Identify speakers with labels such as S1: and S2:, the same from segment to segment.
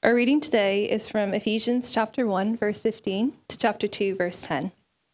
S1: Our reading today is from Ephesians chapter 1, verse 15 to chapter 2, verse 10.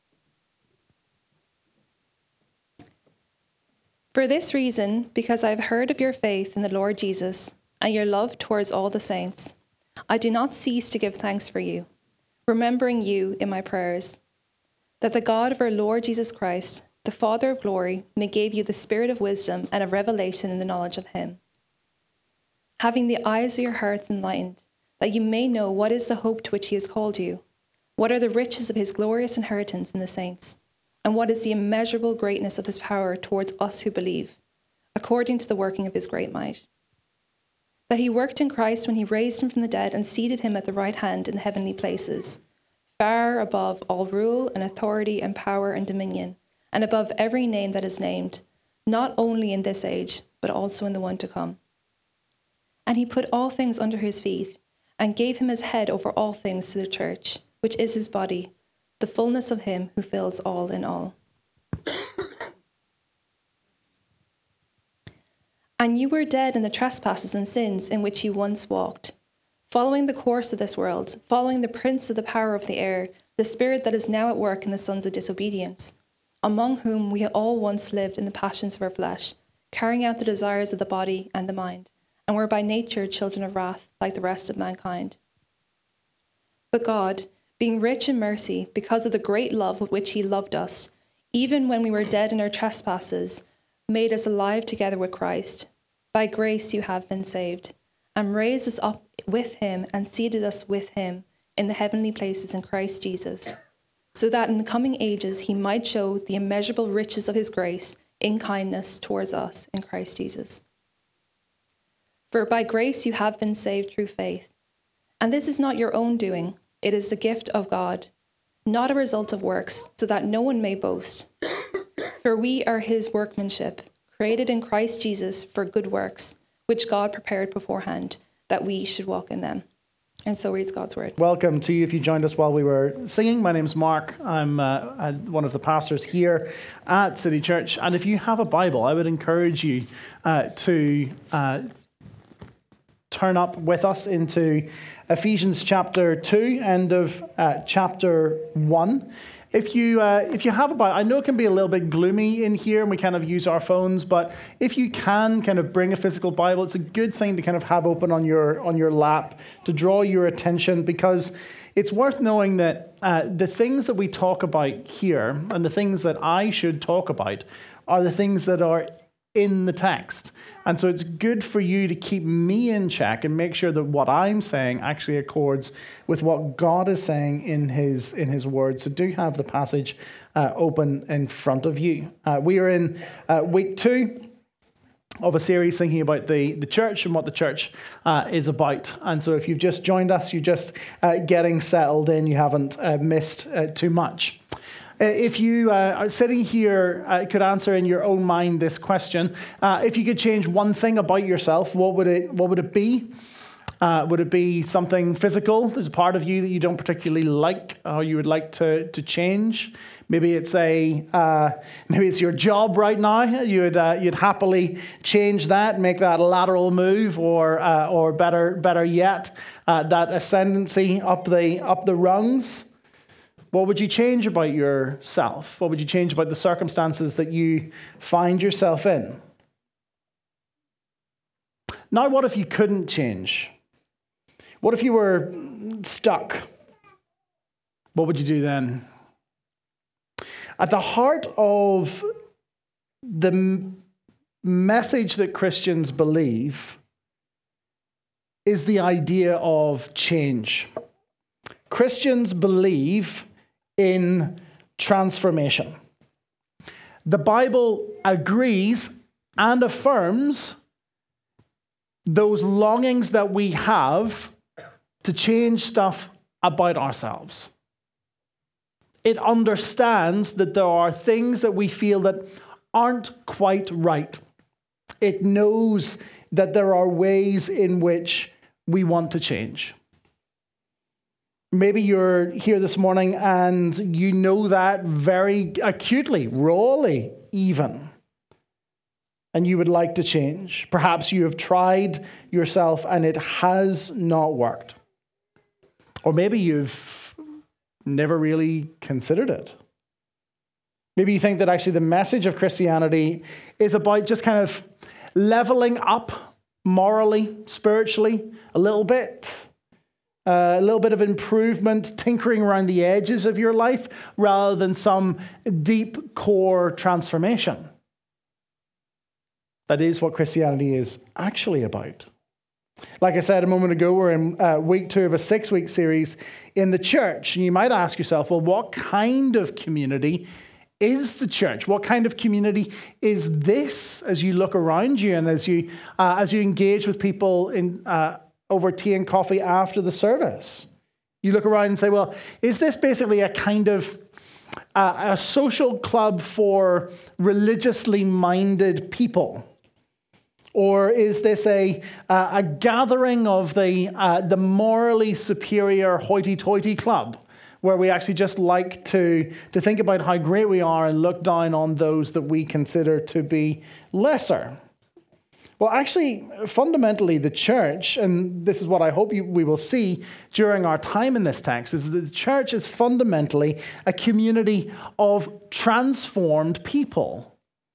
S1: For this reason, because I have heard of your faith in the Lord Jesus and your love towards all the saints, I do not cease to give thanks for you, remembering you in my prayers, that the God of our Lord Jesus Christ, the Father of glory, may give you the spirit of wisdom and of revelation in the knowledge of him, having the eyes of your hearts enlightened, that you may know what is the hope to which he has called you, what are the riches of his glorious inheritance in the saints, and what is the immeasurable greatness of his power towards us who believe, according to the working of his great might. That he worked in Christ when he raised him from the dead and seated him at the right hand in the heavenly places, far above all rule and authority and power and dominion, and above every name that is named, not only in this age, but also in the one to come. And he put all things under his feet, and gave him as head over all things to the church, which is his body, the fullness of him who fills all in all. And you were dead in the trespasses and sins in which you once walked, following the course of this world, following the prince of the power of the air, the spirit that is now at work in the sons of disobedience, among whom we all once lived in the passions of our flesh, carrying out the desires of the body and the mind, and were by nature children of wrath like the rest of mankind. But God, being rich in mercy, because of the great love with which he loved us, even when we were dead in our trespasses, made us alive together with Christ. By grace you have been saved, and raised us up with him and seated us with him in the heavenly places in Christ Jesus, so that in the coming ages he might show the immeasurable riches of his grace in kindness towards us in Christ Jesus. For by grace you have been saved through faith. And this is not your own doing, it is the gift of God, not a result of works, so that no one may boast. For we are his workmanship, created in Christ Jesus for good works, which God prepared beforehand, that we should walk in them. And so reads God's word.
S2: Welcome to you if you joined us while we were singing. My name's Mark. I'm one of the pastors here at City Church. And if you have a Bible, I would encourage you to turn up with us into Ephesians chapter 2, end of chapter 1. If you have a Bible, I know it can be a little bit gloomy in here and we kind of use our phones, but if you can kind of bring a physical Bible, it's a good thing to kind of have open on your lap to draw your attention, because it's worth knowing that the things that we talk about here and the things that I should talk about are the things that are in the text. And so it's good for you to keep me in check and make sure that what I'm saying actually accords with what God is saying in his word. So do have the passage open in front of you. We are in week 2 of a series thinking about the church and what the church is about. And so if you've just joined us, you're just getting settled in, you haven't missed too much. If you are sitting here, could answer in your own mind this question: if you could change one thing about yourself, what would it be? Would it be something physical? There's a part of you that you don't particularly like, or you would like to change. Maybe it's maybe it's your job right now. You'd happily change that, make that a lateral move, or better yet, that ascendancy up the rungs. What would you change about yourself? What would you change about the circumstances that you find yourself in? Now, what if you couldn't change? What if you were stuck? What would you do then? At the heart of the message that Christians believe is the idea of change. Christians believe in transformation. The Bible agrees and affirms those longings that we have to change stuff about ourselves. It understands that there are things that we feel that aren't quite right. It knows that there are ways in which we want to change. Maybe you're here this morning and you know that very acutely, rawly even, and you would like to change. Perhaps you have tried yourself and it has not worked. Or maybe you've never really considered it. Maybe you think that actually the message of Christianity is about just kind of leveling up morally, spiritually, a little bit of improvement, tinkering around the edges of your life, rather than some deep core transformation. That is what Christianity is actually about. Like I said a moment ago, we're in week 2 of a 6-week series in the church. And you might ask yourself, well, what kind of community is the church? What kind of community is this as you look around you and as you engage with people over tea and coffee after the service? You look around and say, well, is this basically a kind of a social club for religiously minded people? Or is this a gathering of the morally superior hoity-toity club, where we actually just like to think about how great we are and look down on those that we consider to be lesser? Well, actually, fundamentally, the church, and this is what I hope we will see during our time in this text, is that the church is fundamentally a community of transformed people.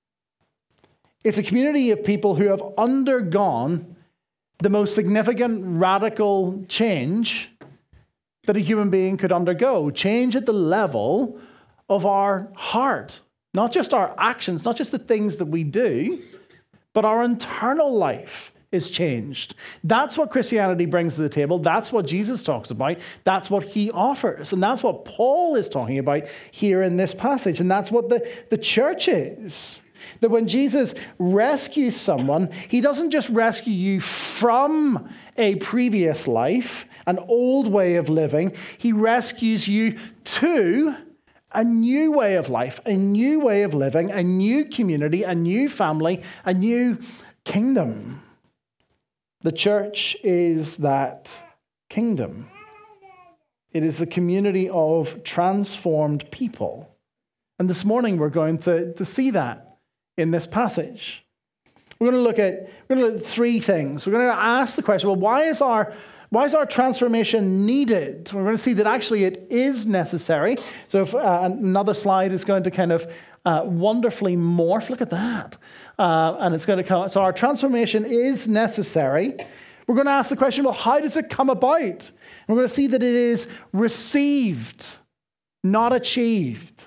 S2: It's a community of people who have undergone the most significant radical change that a human being could undergo. Change at the level of our heart. Not just our actions, not just the things that we do, but our internal life is changed. That's what Christianity brings to the table. That's what Jesus talks about. That's what he offers. And that's what Paul is talking about here in this passage. And that's what the church is. That when Jesus rescues someone, he doesn't just rescue you from a previous life, an old way of living. He rescues you to a new way of life, a new way of living, a new community, a new family, a new kingdom. The church is that kingdom. It is the community of transformed people. And this morning we're going to see that in this passage. We're going to look at 3 things. We're going to ask the question, well, why is our transformation needed? We're going to see that actually it is necessary. So if another slide is going to kind of wonderfully morph. Look at that. And it's going to come. So our transformation is necessary. We're going to ask the question, well, how does it come about? And we're going to see that it is received, not achieved.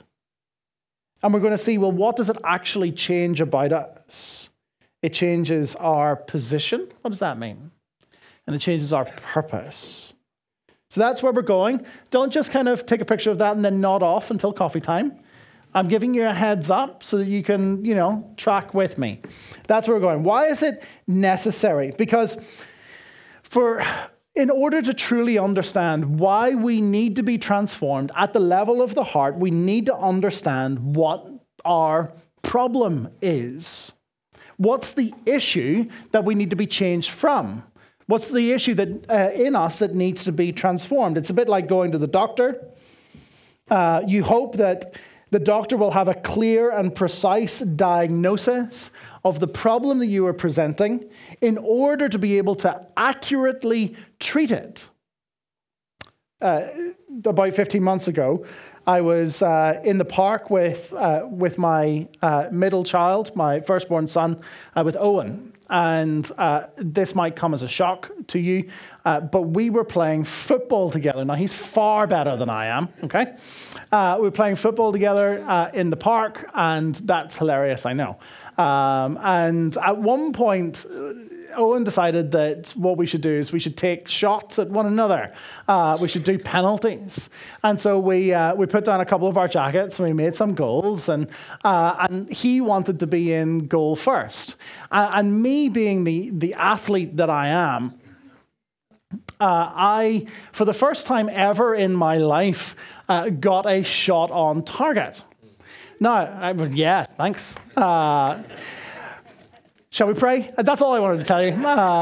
S2: And we're going to see, well, what does it actually change about us? It changes our position. What does that mean? And it changes our purpose. So that's where we're going. Don't just kind of take a picture of that and then nod off until coffee time. I'm giving you a heads up so that you can, track with me. That's where we're going. Why is it necessary? Because in order to truly understand why we need to be transformed at the level of the heart, we need to understand what our problem is. What's the issue that we need to be changed from? What's the issue that in us that needs to be transformed? It's a bit like going to the doctor. You hope that the doctor will have a clear and precise diagnosis of the problem that you are presenting in order to be able to accurately treat it. About 15 months ago, I was in the park with my middle child, my firstborn son, with Owen. And this might come as a shock to you, but we were playing football together. Now, he's far better than I am, okay? We were playing football together in the park, and that's hilarious, I know. And at one point, Owen decided that what we should do is we should take shots at one another. We should do penalties. And so we put down a couple of our jackets and we made some goals. And he wanted to be in goal first. And me being the athlete that I am, I, for the first time ever in my life, got a shot on target. Now, yeah, thanks. Shall we pray? That's all I wanted to tell you.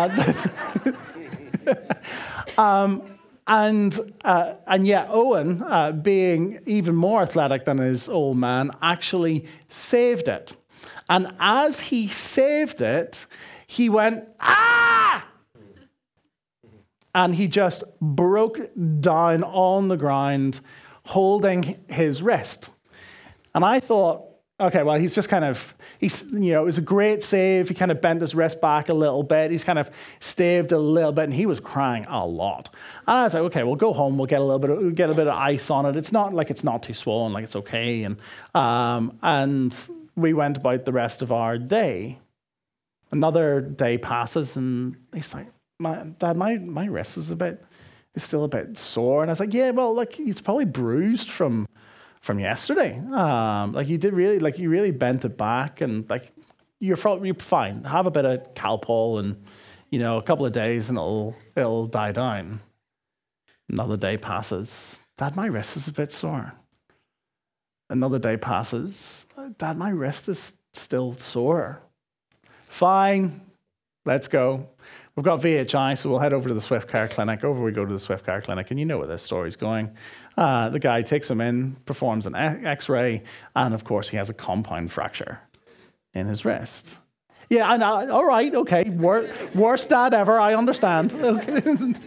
S2: And yet Owen, being even more athletic than his old man, actually saved it. And as he saved it, he went, ah! and he just broke down on the ground, holding his wrist. And I thought, okay, well, he's just it was a great save. He kind of bent his wrist back a little bit. He's kind of staved a little bit, and he was crying a lot. And I was like, okay, we'll go home. We'll get a bit of ice on it. It's not too swollen, like it's okay. And we went about the rest of our day. Another day passes, and he's like, Dad, my wrist is still a bit sore. And I was like, yeah, well, like it's probably bruised from yesterday. You really bent it back, and like you're fine. Have a bit of Calpol, and a couple of days, and it'll die down. Another day passes. Dad, my wrist is a bit sore. Another day passes. Dad, my wrist is still sore. Fine, let's go. We've got VHI, so we'll head over to the Swift Car Clinic. Over we go to the Swift Car Clinic, and you know where this story's going. The guy takes him in, performs an X-ray, and of course he has a compound fracture in his wrist. Yeah, I know. All right, okay. Worst dad ever, I understand. Okay.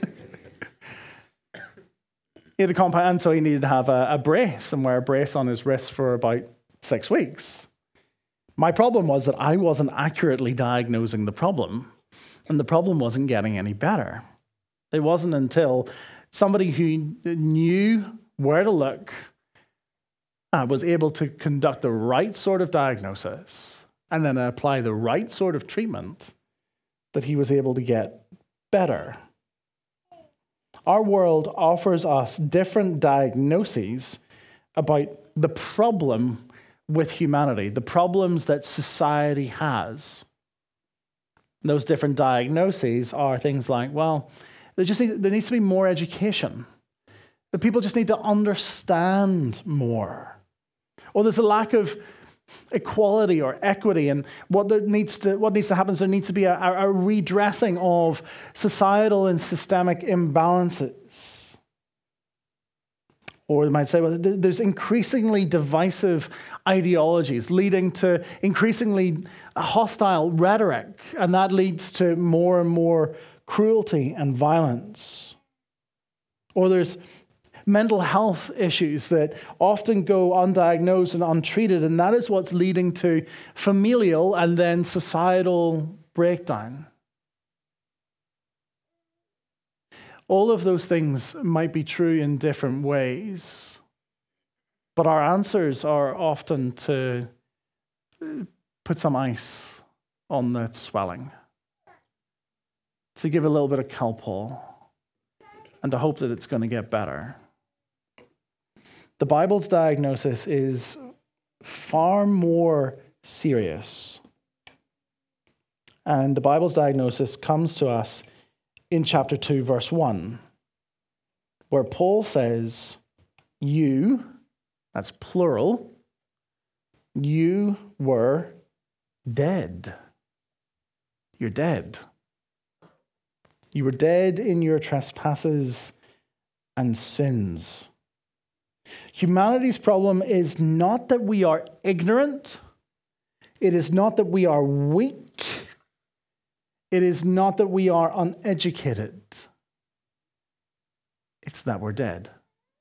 S2: He had a compound, and so he needed to have a brace, and wear a brace on his wrist for about 6 weeks. My problem was that I wasn't accurately diagnosing the problem. And the problem wasn't getting any better. It wasn't until somebody who knew where to look was able to conduct the right sort of diagnosis and then apply the right sort of treatment that he was able to get better. Our world offers us different diagnoses about the problem with humanity, the problems that society has. Those different diagnoses are things like, well, there needs to be more education. The people just need to understand more. Or there's a lack of equality or equity, and what needs to happen is there needs to be a redressing of societal and systemic imbalances. Or they might say, well, there's increasingly divisive ideologies leading to increasingly hostile rhetoric, and that leads to more and more cruelty and violence. Or there's mental health issues that often go undiagnosed and untreated, and that is what's leading to familial and then societal breakdown. All of those things might be true in different ways, but our answers are often to put some ice on the swelling, to give a little bit of Calpol, and to hope that it's going to get better. The Bible's diagnosis is far more serious, and the Bible's diagnosis comes to us in chapter 2, verse 1, where Paul says, you, that's plural, you were dead. You're dead. You were dead in your trespasses and sins. Humanity's problem is not that we are ignorant. It is not that we are weak. It is not that we are uneducated. It's that we're dead.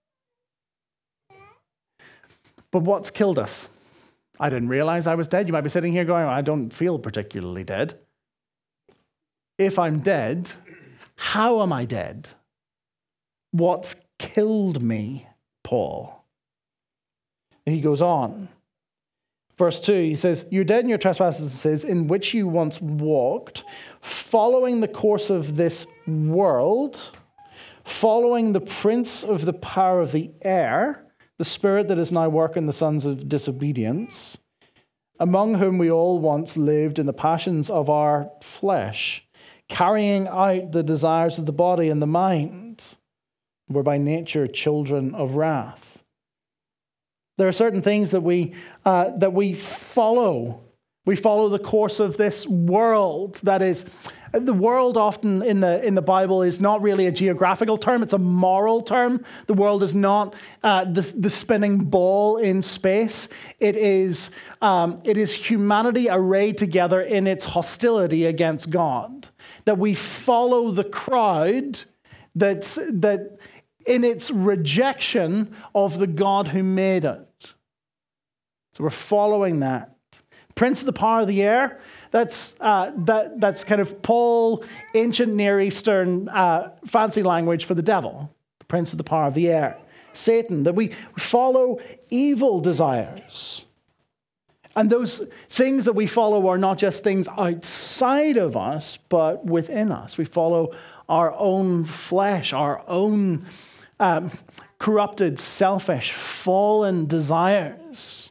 S2: But what's killed us? I didn't realize I was dead. You might be sitting here going, I don't feel particularly dead. If I'm dead, how am I dead? What's killed me, Paul? And he goes on. Verse 2, he says, you're dead in your trespasses and sins in which you once walked, following the course of this world, following the prince of the power of the air, the spirit that is now working the sons of disobedience, among whom we all once lived in the passions of our flesh, carrying out the desires of the body and the mind, were by nature children of wrath. There are certain things that we follow. We follow the course of this world. That is, the world often in the Bible is not really a geographical term. It's a moral term. The world is not the spinning ball in space. It is humanity arrayed together in its hostility against God. That we follow the crowd that in its rejection of the God who made it. So we're following that. Prince of the power of the air, that's kind of Paul, ancient Near Eastern fancy language for the devil. The prince of the power of the air. Satan, that we follow evil desires. And those things that we follow are not just things outside of us, but within us. We follow our own flesh, our own corrupted, selfish, fallen desires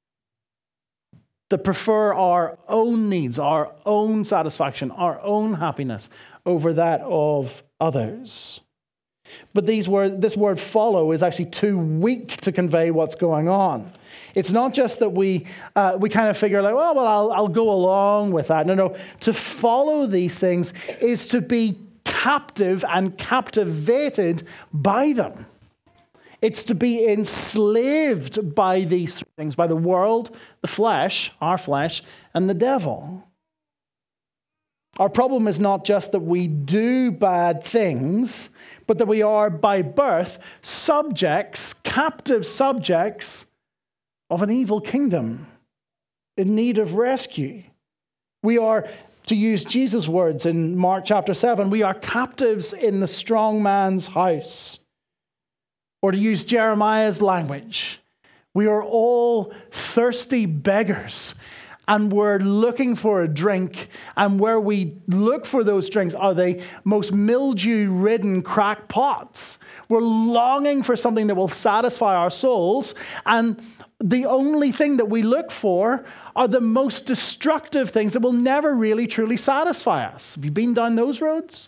S2: that prefer our own needs, our own satisfaction, our own happiness over that of others. But this word follow is actually too weak to convey what's going on. It's not just that we kind of figure like, well, I'll go along with that. No. To follow these things is to be captive and captivated by them. It's to be enslaved by these things, by the world, the flesh, our flesh, and the devil. Our problem is not just that we do bad things, but that we are by birth subjects, captive subjects of an evil kingdom in need of rescue. We are, to use Jesus' words in Mark chapter 7, we are captives in the strong man's house. Or to use Jeremiah's language, we are all thirsty beggars and we're looking for a drink. And where we look for those drinks are the most mildew-ridden crack pots. We're longing for something that will satisfy our souls. And the only thing that we look for are the most destructive things that will never really truly satisfy us. Have you been down those roads?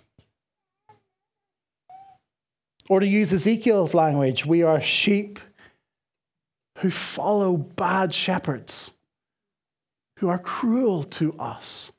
S2: Or to use Ezekiel's language, we are sheep who follow bad shepherds who are cruel to us.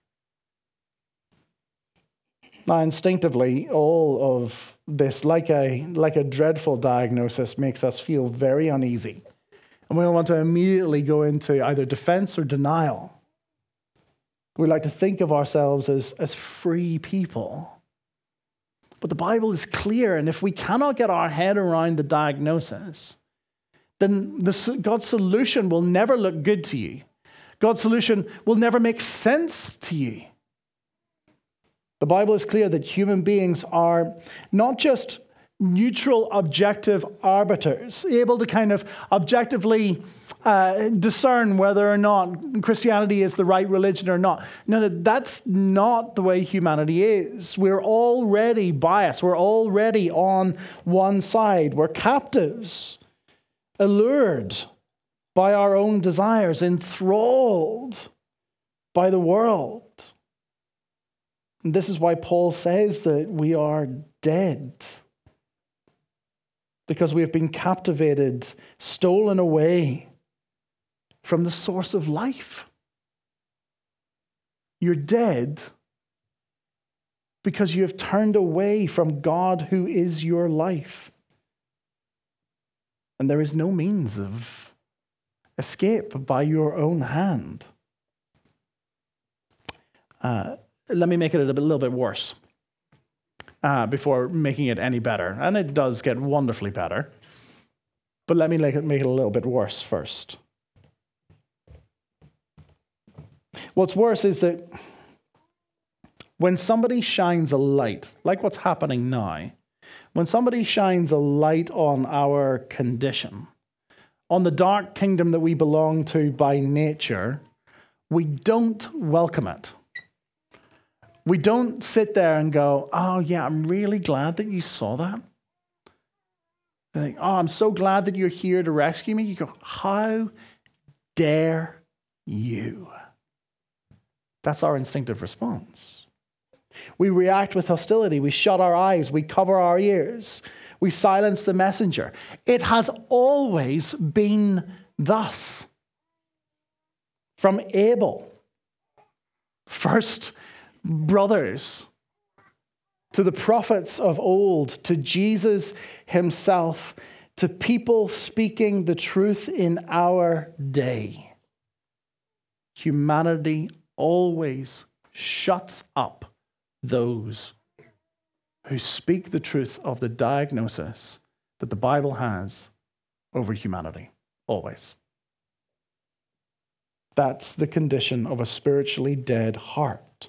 S2: Now, instinctively, all of this, like a dreadful diagnosis, makes us feel very uneasy. And we want to immediately go into either defense or denial. We like to think of ourselves as free people. But the Bible is clear, and if we cannot get our head around the diagnosis, then God's solution will never look good to you. God's solution will never make sense to you. The Bible is clear that human beings are not just neutral, objective arbiters, able to kind of objectively discern whether or not Christianity is the right religion or not. No, that's not the way humanity is. We're already biased. We're already on one side. We're captives, allured by our own desires, enthralled by the world. And this is why Paul says that we are dead. Because we have been captivated, stolen away from the source of life. You're dead because you have turned away from God who is your life. And there is no means of escape by your own hand. Let me make it a little bit worse before making it any better. And it does get wonderfully better. But let me make it a little bit worse first. What's worse is that when somebody shines a light, like what's happening now, when somebody shines a light on our condition, on the dark kingdom that we belong to by nature, we don't welcome it. We don't sit there and go, oh yeah, I'm really glad that you saw that. They think, oh, I'm so glad that you're here to rescue me. You go, how dare you? That's our instinctive response. We react with hostility. We shut our eyes. We cover our ears. We silence the messenger. It has always been thus. From Abel, first brothers, to the prophets of old, to Jesus himself, to people speaking the truth in our day. Humanity always shuts up those who speak the truth of the diagnosis that the Bible has over humanity, always. That's the condition of a spiritually dead heart.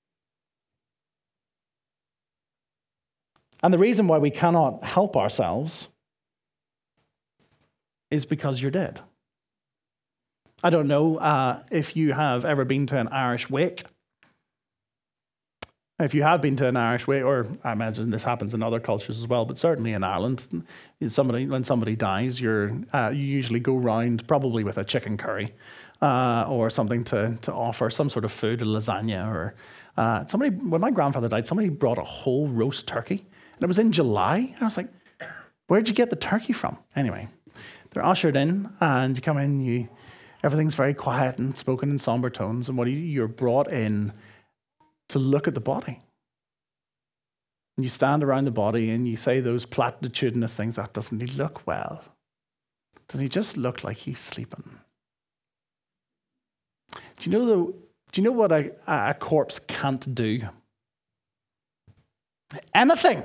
S2: And the reason why we cannot help ourselves is because you're dead. I don't know if you have ever been to an Irish wake. If you have been to an Irish wake, or I imagine this happens in other cultures as well, but certainly in Ireland, when somebody dies, you usually go round probably with a chicken curry or something to offer, some sort of food, a lasagna, or when my grandfather died, somebody brought a whole roast turkey, and it was in July, and I was like, where'd you get the turkey from? Anyway, they're ushered in, and you come in, everything's very quiet and spoken in somber tones, and you're brought in to look at the body. And you stand around the body and you say those platitudinous things. Oh, doesn't he look well? Doesn't he just look like he's sleeping? Do you know what a corpse can't do? Anything.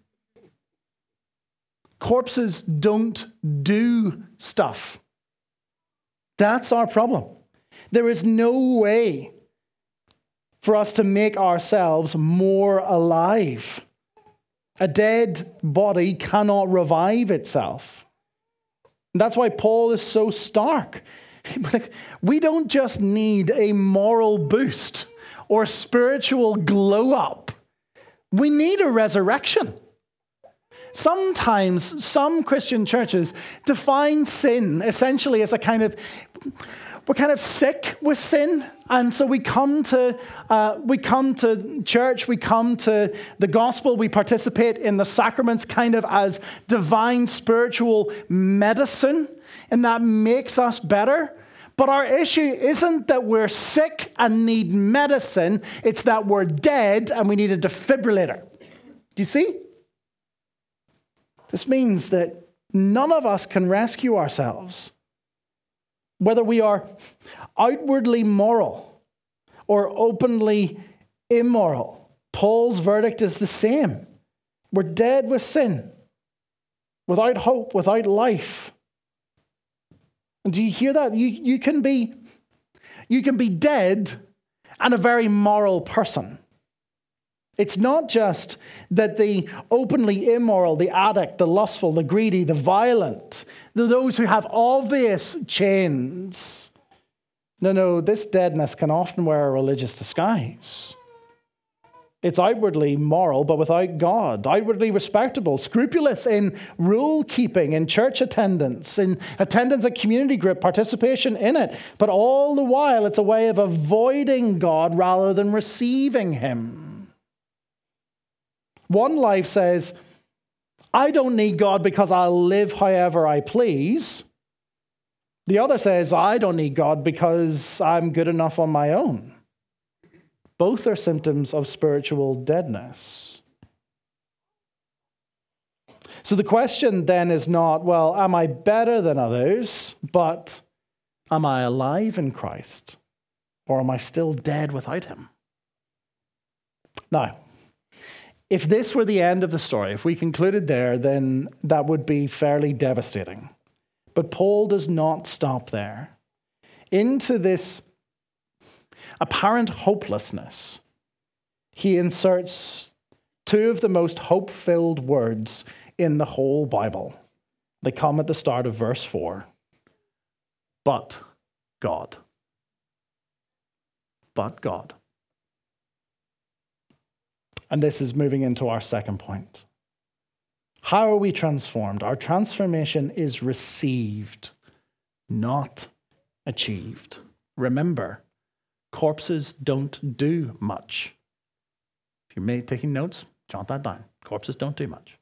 S2: Corpses don't do stuff. That's our problem. There is no way for us to make ourselves more alive. A dead body cannot revive itself. And that's why Paul is so stark. We don't just need a moral boost or spiritual glow up. We need a resurrection. Sometimes some Christian churches define sin essentially as we're kind of sick with sin, and so we come to church, we come to the gospel, we participate in the sacraments kind of as divine spiritual medicine, and that makes us better. But our issue isn't that we're sick and need medicine, it's that we're dead and we need a defibrillator. Do you see? This means that none of us can rescue ourselves. Whether we are outwardly moral or openly immoral, Paul's verdict is the same. We're dead with sin, without hope, without life. And do you hear that? You can be dead and a very moral person. It's not just that the openly immoral, the addict, the lustful, the greedy, the violent, those who have obvious chains. No, this deadness can often wear a religious disguise. It's outwardly moral, but without God. Outwardly respectable, scrupulous in rule keeping, in church attendance, in attendance at community group, participation in it. But all the while, it's a way of avoiding God rather than receiving Him. One life says, I don't need God because I'll live however I please. The other says, I don't need God because I'm good enough on my own. Both are symptoms of spiritual deadness. So the question then is not, well, am I better than others? But am I alive in Christ? Or am I still dead without Him? Now, if this were the end of the story, if we concluded there, then that would be fairly devastating. But Paul does not stop there. Into this apparent hopelessness, he inserts two of the most hope-filled words in the whole Bible. They come at the start of verse 4. But God. But God. And this is moving into our second point. How are we transformed? Our transformation is received, not achieved. Remember, corpses don't do much. If you're taking notes, jot that down. Corpses don't do much.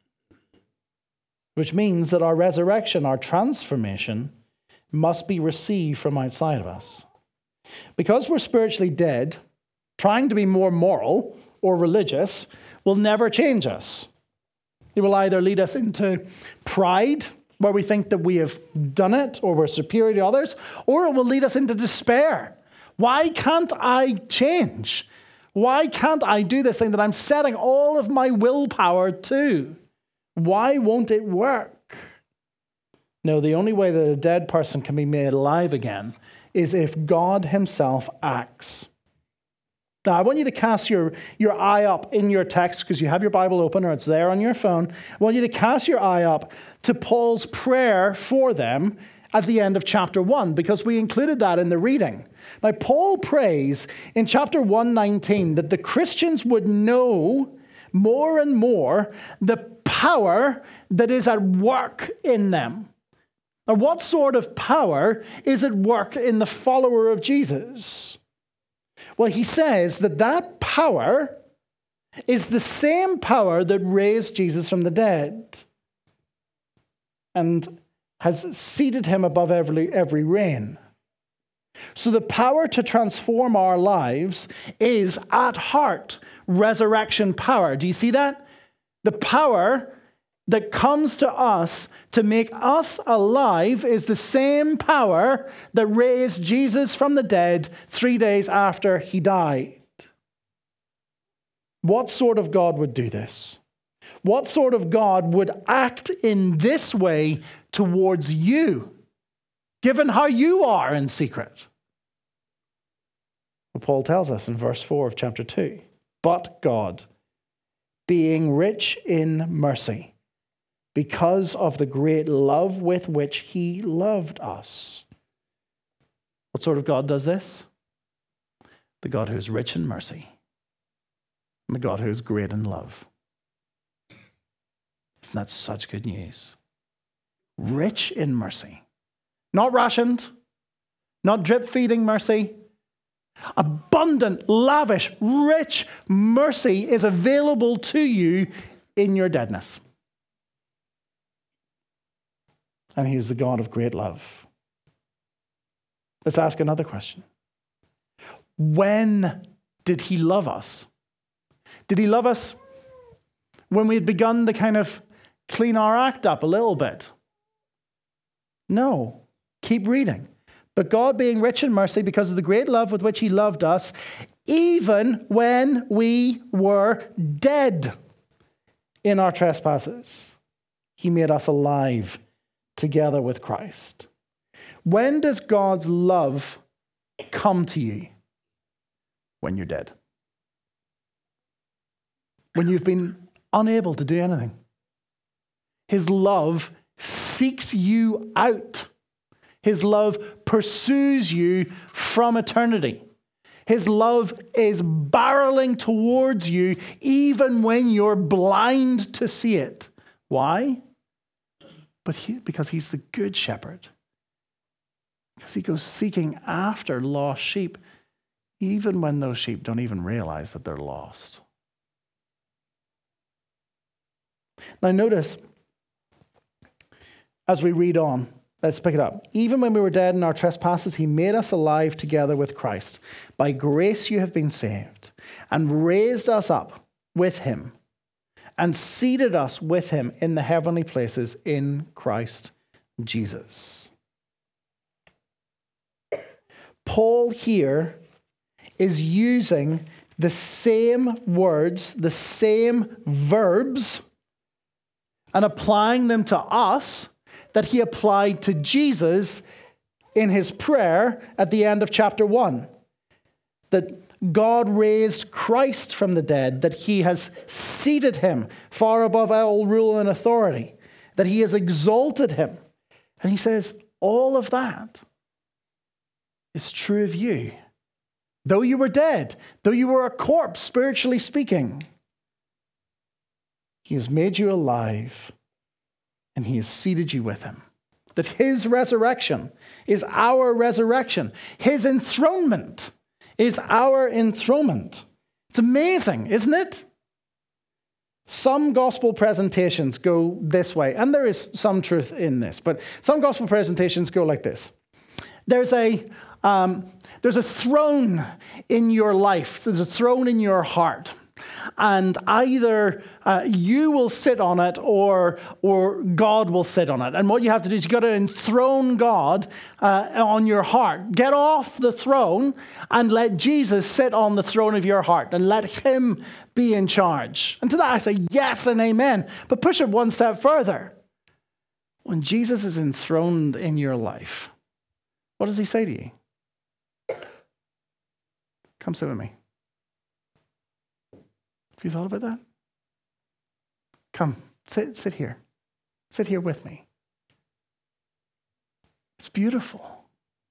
S2: Which means that our resurrection, our transformation, must be received from outside of us. Because we're spiritually dead, trying to be more moral or religious will never change us. It will either lead us into pride, where we think that we have done it or we're superior to others, or it will lead us into despair. Why can't I change? Why can't I do this thing that I'm setting all of my willpower to? Why won't it work? No, the only way that a dead person can be made alive again is if God himself acts. Now, I want you to cast your eye up in your text, because you have your Bible open or it's there on your phone. I want you to cast your eye up to Paul's prayer for them at the end of chapter 1, because we included that in the reading. Now, Paul prays in chapter 1:19 that the Christians would know more and more the power that is at work in them. Now, what sort of power is at work in the follower of Jesus? Well, he says that power is the same power that raised Jesus from the dead and has seated him above every reign. So the power to transform our lives is at heart resurrection power. Do you see that? The power that comes to us to make us alive is the same power that raised Jesus from the dead 3 days after he died. What sort of God would do this? What sort of God would act in this way towards you, given how you are in secret? Well, Paul tells us in verse 4 of chapter 2, but God, being rich in mercy, because of the great love with which he loved us. What sort of God does this? The God who is rich in mercy, and the God who is great in love. Isn't that such good news? Rich in mercy. Not rationed, not drip-feeding mercy. Abundant, lavish, rich mercy is available to you in your deadness. And he is the God of great love. Let's ask another question. When did he love us? Did he love us when we had begun to kind of clean our act up a little bit? No. Keep reading. But God, being rich in mercy, because of the great love with which he loved us, even when we were dead in our trespasses, he made us alive together with Christ. When does God's love come to you? When you're dead. When you've been unable to do anything. His love seeks you out. His love pursues you from eternity. His love is barreling towards you even when you're blind to see it. Why? Because he's the good shepherd. Because he goes seeking after lost sheep, even when those sheep don't even realize that they're lost. Now notice, as we read on, let's pick it up. Even when we were dead in our trespasses, he made us alive together with Christ. By grace you have been saved, and raised us up with him, and seated us with him in the heavenly places in Christ Jesus. Paul here is using the same words, the same verbs, and applying them to us that he applied to Jesus in his prayer at the end of chapter 1. That God raised Christ from the dead, that he has seated him far above all rule and authority, that he has exalted him. And he says, all of that is true of you. Though you were dead, though you were a corpse, spiritually speaking, he has made you alive and he has seated you with him. That his resurrection is our resurrection. His enthronement is our enthronement. It's amazing, isn't it? Some gospel presentations go this way, and there is some truth in this, but some gospel presentations go like this. There's a throne in your life. There's a throne in your heart. And either you will sit on it or God will sit on it. And what you have to do is you've got to enthrone God on your heart. Get off the throne and let Jesus sit on the throne of your heart and let him be in charge. And to that I say yes and amen. But push it one step further. When Jesus is enthroned in your life, what does he say to you? Come sit with me. Have you thought about that? Come, sit here. Sit here with me. It's beautiful.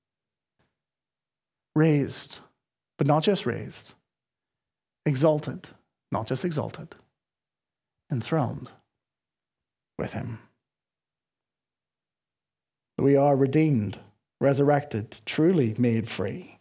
S2: Raised, but not just raised. Exalted, not just exalted. Enthroned with him. We are redeemed, resurrected, truly made free.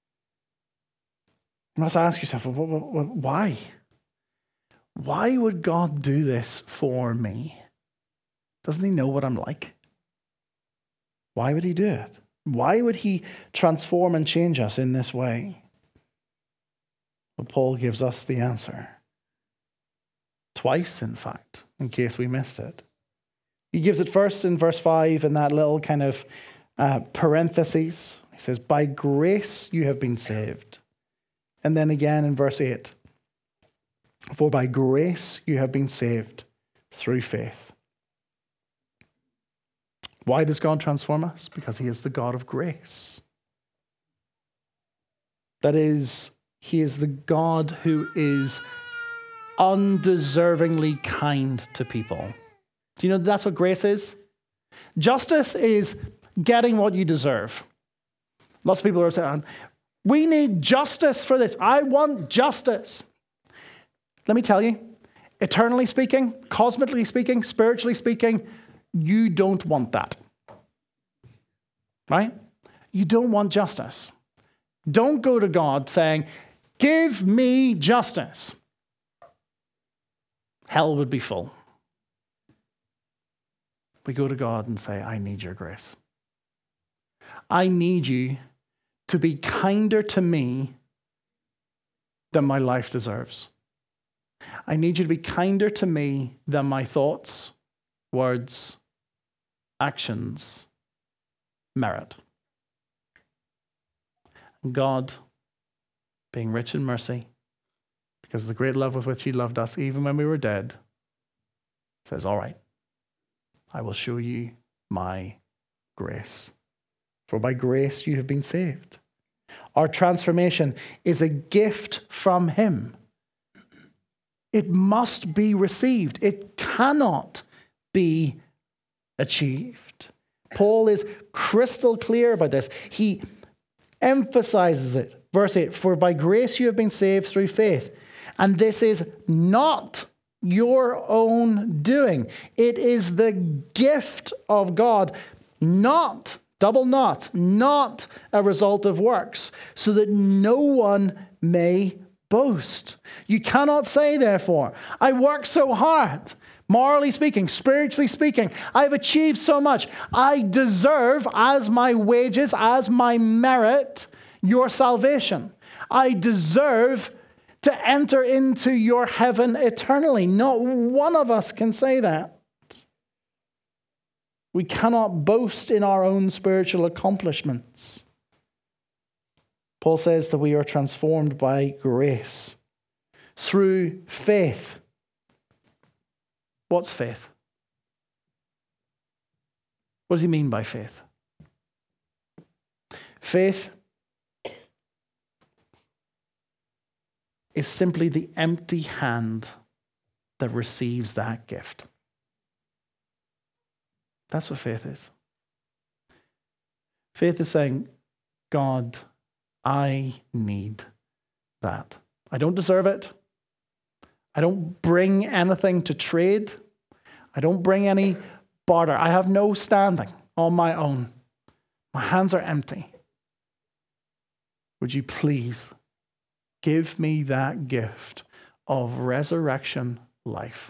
S2: You must ask yourself, why? Why would God do this for me? Doesn't he know what I'm like? Why would he do it? Why would he transform and change us in this way? Well, Paul gives us the answer. Twice, in fact, in case we missed it. He gives it first in verse 5 in that little kind of parentheses. He says, by grace you have been saved. And then again in verse 8, for by grace you have been saved through faith. Why does God transform us? Because he is the God of grace. That is, he is the God who is undeservingly kind to people. Do you know that's what grace is? Justice is getting what you deserve. Lots of people are saying, we need justice for this. I want justice. Let me tell you, eternally speaking, cosmically speaking, spiritually speaking, you don't want that. Right? You don't want justice. Don't go to God saying, give me justice. Hell would be full. We go to God and say, I need your grace. I need you to be kinder to me than my life deserves. I need you to be kinder to me than my thoughts, words, actions merit. God, being rich in mercy, because of the great love with which he loved us, even when we were dead, says, all right, I will show you my grace. For by grace you have been saved. Our transformation is a gift from him. It must be received. It cannot be achieved. Paul is crystal clear about this. He emphasizes it. Verse 8, for by grace you have been saved through faith. And this is not your own doing. It is the gift of God, not, double not a result of works, so that no one may boast. You cannot say, therefore, I work so hard, morally speaking, spiritually speaking, I've achieved so much. I deserve as my wages, as my merit, your salvation. I deserve to enter into your heaven eternally. Not one of us can say that. We cannot boast in our own spiritual accomplishments. Paul says that we are transformed by grace through faith. What's faith? What does he mean by faith? Faith is simply the empty hand that receives that gift. That's what faith is. Faith is saying, God, I need that. I don't deserve it. I don't bring anything to trade. I don't bring any barter. I have no standing on my own. My hands are empty. Would you please give me that gift of resurrection life?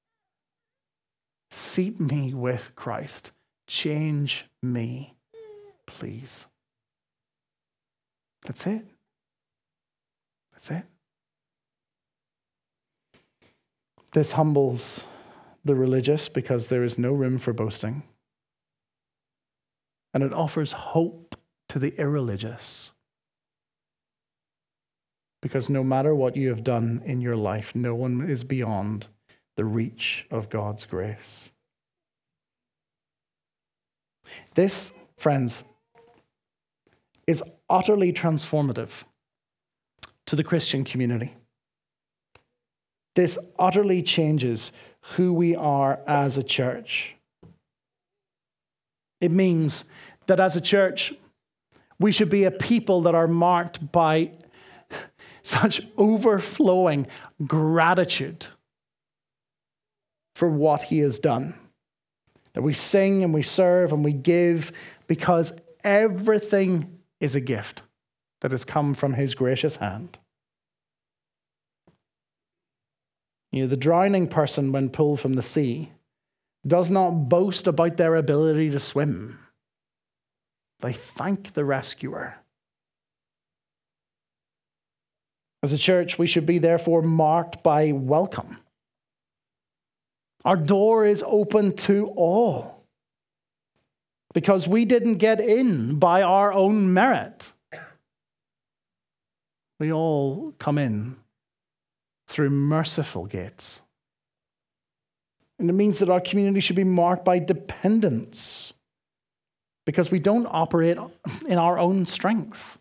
S2: Seat me with Christ. Change me, please. That's it. That's it. This humbles the religious because there is no room for boasting. And it offers hope to the irreligious. Because no matter what you have done in your life, no one is beyond the reach of God's grace. This, friends, is utterly transformative to the Christian community. This utterly changes who we are as a church. It means that as a church, we should be a people that are marked by such overflowing gratitude for what he has done. That we sing and we serve and we give because everything is a gift that has come from his gracious hand. The drowning person, when pulled from the sea, does not boast about their ability to swim. They thank the rescuer. As a church, we should be therefore marked by welcome. Our door is open to all because we didn't get in by our own merit. We all come in through merciful gates. And it means that our community should be marked by dependence because we don't operate in our own strength,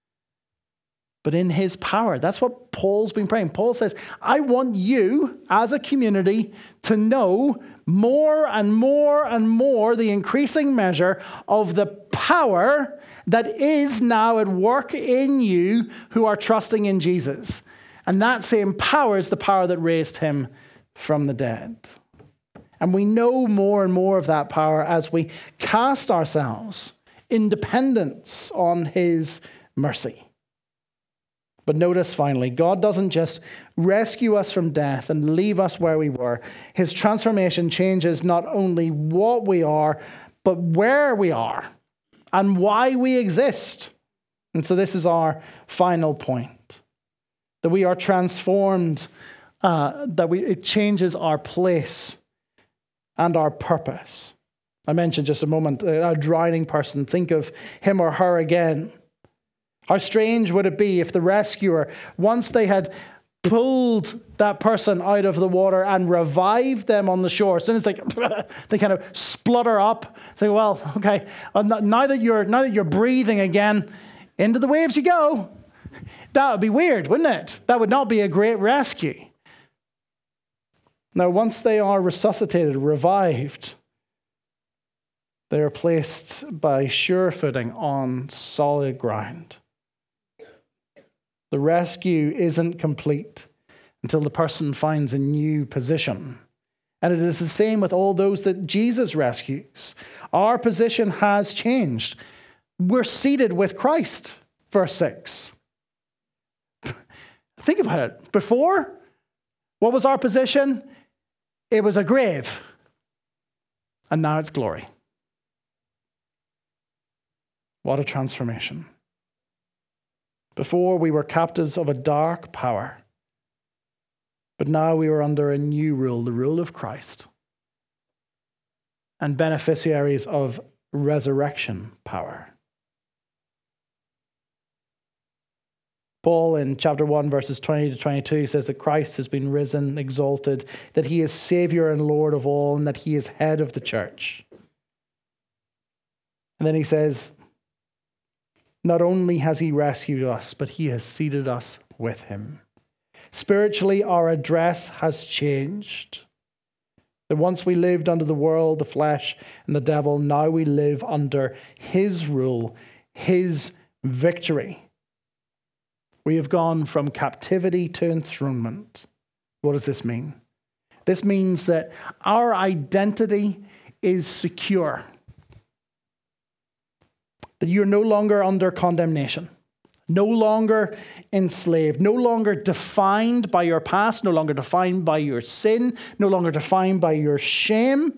S2: but in his power. That's what Paul's been praying. Paul says, I want you as a community to know more and more and more the increasing measure of the power that is now at work in you who are trusting in Jesus. And that same power is the power that raised him from the dead. And we know more and more of that power as we cast ourselves in dependence on his mercy. But notice finally, God doesn't just rescue us from death and leave us where we were. His transformation changes not only what we are, but where we are and why we exist. And so this is our final point. That we are transformed, it changes our place and our purpose. I mentioned just a moment, a drowning person. Think of him or her again. How strange would it be if the rescuer, once they had pulled that person out of the water and revived them on the shore, as soon as they kind of splutter up, say, well, okay, now that you're breathing again, into the waves you go. That would be weird, wouldn't it? That would not be a great rescue. Now, once they are resuscitated, revived, they are placed by sure footing on solid ground. The rescue isn't complete until the person finds a new position. And it is the same with all those that Jesus rescues. Our position has changed. We're seated with Christ, verse 6. Think about it. Before, what was our position? It was a grave. And now it's glory. What a transformation. Before, we were captives of a dark power. But now we are under a new rule, the rule of Christ. And beneficiaries of resurrection power. Paul in chapter 1, verses 20 to 22 says that Christ has been risen, exalted, that he is Savior and Lord of all, and that he is head of the church. And then he says, not only has he rescued us, but he has seated us with him. Spiritually, our address has changed. That once we lived under the world, the flesh, and the devil, now we live under his rule, his victory. We have gone from captivity to enthronement. What does this mean? This means that our identity is secure. That you're no longer under condemnation, no longer enslaved, no longer defined by your past, no longer defined by your sin, no longer defined by your shame,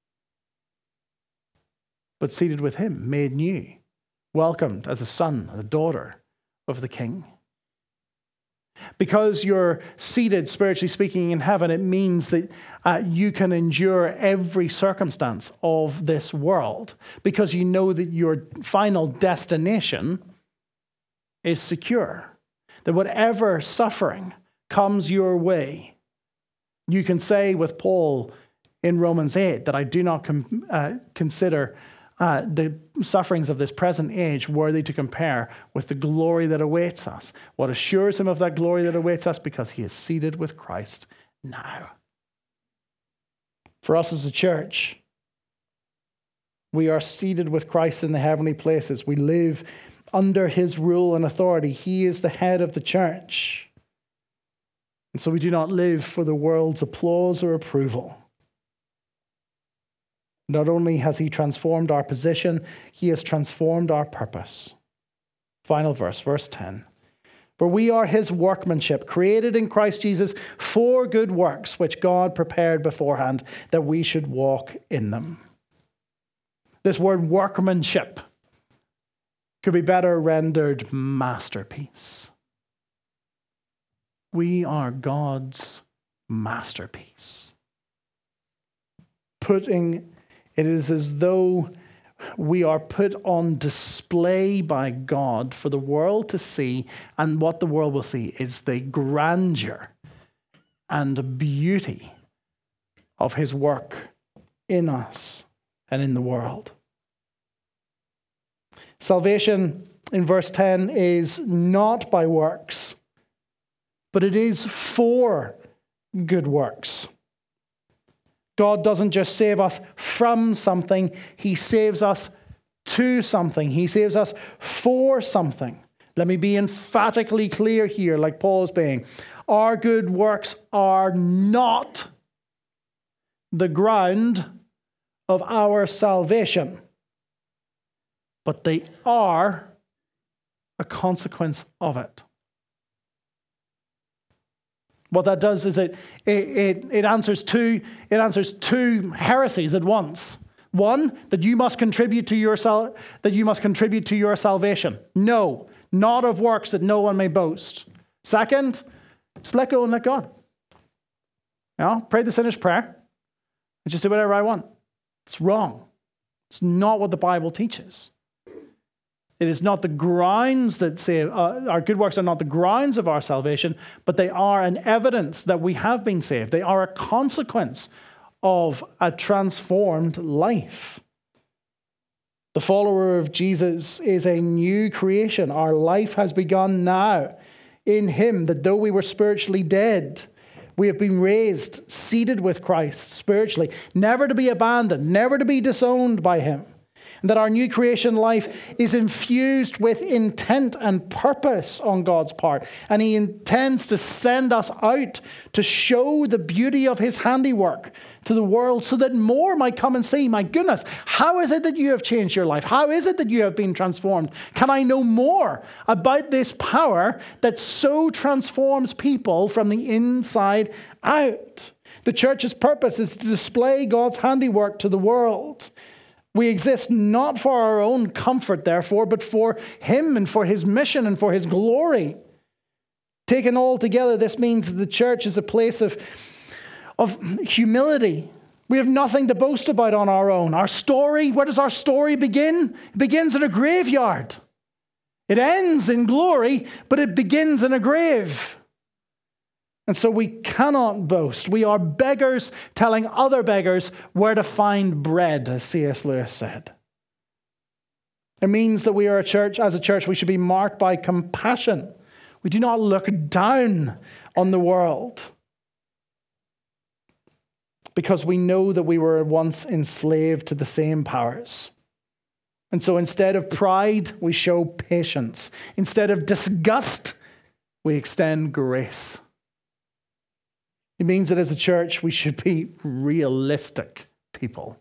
S2: but seated with him, made new, welcomed as a son, a daughter of the King. Because you're seated, spiritually speaking, in heaven, it means that you can endure every circumstance of this world because you know that your final destination is secure. That whatever suffering comes your way, you can say with Paul in Romans 8 that I do not consider the sufferings of this present age worthy to compare with the glory that awaits us. What assures him of that glory that awaits us? Because he is seated with Christ now. For us as a church, we are seated with Christ in the heavenly places. We live under his rule and authority. He is the head of the church. And so we do not live for the world's applause or approval. Not only has he transformed our position, he has transformed our purpose. Final verse, verse 10. For we are his workmanship, created in Christ Jesus for good works, which God prepared beforehand that we should walk in them. This word workmanship could be better rendered masterpiece. We are God's masterpiece. It is as though we are put on display by God for the world to see, and what the world will see is the grandeur and beauty of his work in us and in the world. Salvation in verse 10 is not by works, but it is for good works. God doesn't just save us from something, he saves us to something. He saves us for something. Let me be emphatically clear here, like Paul is being. Our good works are not the ground of our salvation, but they are a consequence of it. What that does is it answers two heresies at once. One, that you must contribute to your salvation. No, not of works that no one may boast. Second, just let go and let God. Pray the sinner's prayer and just do whatever I want. It's wrong. It's not what the Bible teaches. It is not the grounds that save. Our good works are not the grounds of our salvation, but they are an evidence that we have been saved. They are a consequence of a transformed life. The follower of Jesus is a new creation. Our life has begun now in him, that though we were spiritually dead, we have been raised, seated with Christ spiritually, never to be abandoned, never to be disowned by him. And that our new creation life is infused with intent and purpose on God's part. And he intends to send us out to show the beauty of his handiwork to the world so that more might come and see, my goodness, how is it that you have changed your life? How is it that you have been transformed? Can I know more about this power that so transforms people from the inside out? The church's purpose is to display God's handiwork to the world. We exist not for our own comfort, therefore, but for him and for his mission and for his glory. Taken all together, this means that the church is a place of humility. We have nothing to boast about on our own. Our story, where does our story begin? It begins in a graveyard. It ends in glory, but it begins in a grave. And so we cannot boast. We are beggars telling other beggars where to find bread, as C.S. Lewis said. It means that we are as a church, we should be marked by compassion. We do not look down on the world because we know that we were once enslaved to the same powers. And so instead of pride, we show patience. Instead of disgust, we extend grace. It means that as a church, we should be realistic people.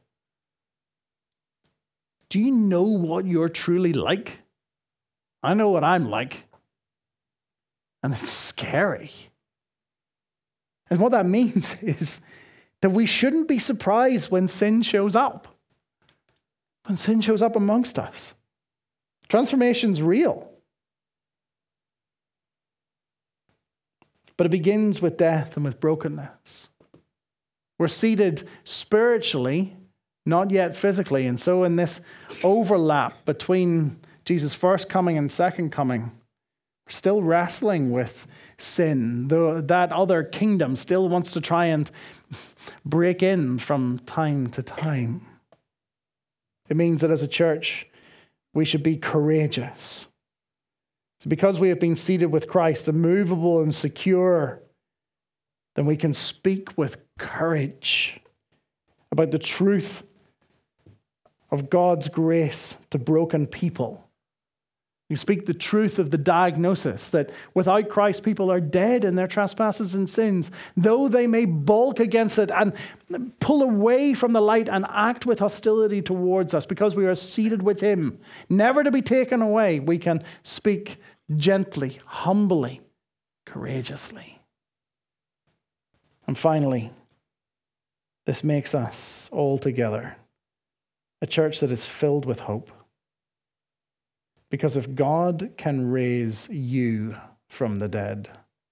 S2: Do you know what you're truly like? I know what I'm like. And it's scary. And what that means is that we shouldn't be surprised when sin shows up. When sin shows up amongst us. Transformation's real. but it begins with death and with brokenness. We're seated spiritually, not yet physically. And so in this overlap between Jesus' first coming and second coming, we're still wrestling with sin. Though that other kingdom still wants to try and break in from time to time. It means that as a church, we should be courageous. So because we have been seated with Christ, immovable and secure, then we can speak with courage about the truth of God's grace to broken people. You speak the truth of the diagnosis that without Christ, people are dead in their trespasses and sins, though they may balk against it and pull away from the light and act with hostility towards us. Because we are seated with him, never to be taken away, we can speak gently, humbly, courageously. And finally, this makes us all together a church that is filled with hope. Because if God can raise you from the dead,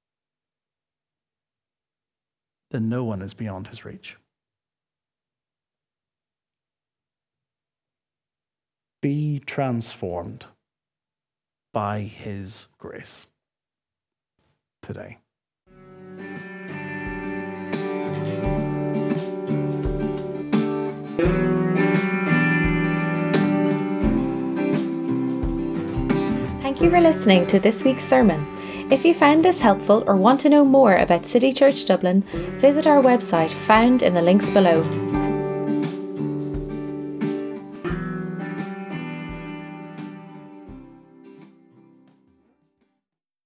S2: then no one is beyond his reach. Be transformed by his grace today.
S3: Thank you for listening to this week's sermon. If you found this helpful or want to know more about City Church Dublin, visit our website found in the links below.